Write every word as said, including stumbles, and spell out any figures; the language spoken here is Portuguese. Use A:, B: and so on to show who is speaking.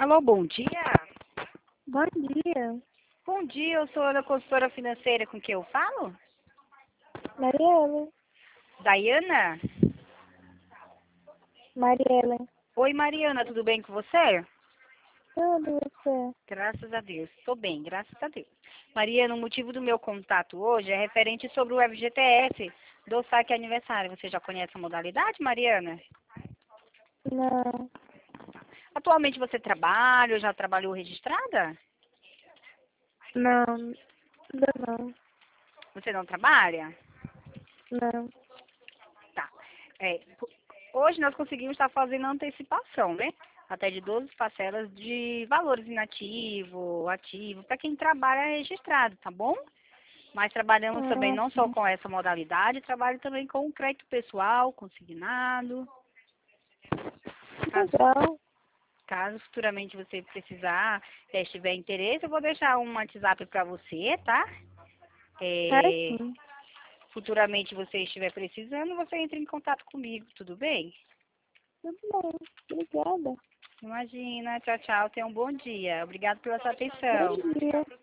A: Alô, bom dia.
B: Bom dia,
A: Bom dia, eu sou a consultora financeira com quem eu falo?
B: Mariela.
A: Daiana?
B: Mariela.
A: Oi, Mariana, tudo bem com você?
B: Tudo você?
A: Graças a Deus, estou bem, graças a Deus. Mariana, o motivo do meu contato hoje é referente sobre o F G T S do saque aniversário. Você já conhece a modalidade, Mariana?
B: Não,
A: Atualmente você trabalha ou já trabalhou registrada?
B: não, ainda não,
A: Você não trabalha?
B: não.
A: Tá. É, po- hoje nós conseguimos estar fazendo antecipação, né? Até de doze parcelas de valores inativo, ativo, para quem trabalha registrado, tá bom? Mas trabalhamos também
B: Ah,
A: não só com essa modalidade, trabalho também com o crédito pessoal, consignado. Caso,
B: legal.
A: caso futuramente você precisar, eh, tiver interesse, eu vou deixar um WhatsApp para você, tá?
B: Tá
A: É,
B: sim.
A: futuramente você estiver precisando, você entra em contato comigo, tudo bem?
B: Tudo bem. Obrigada.
A: Imagina, tchau, tchau, tenha um bom dia. Obrigado pela sua
B: Bom
A: atenção.
B: dia.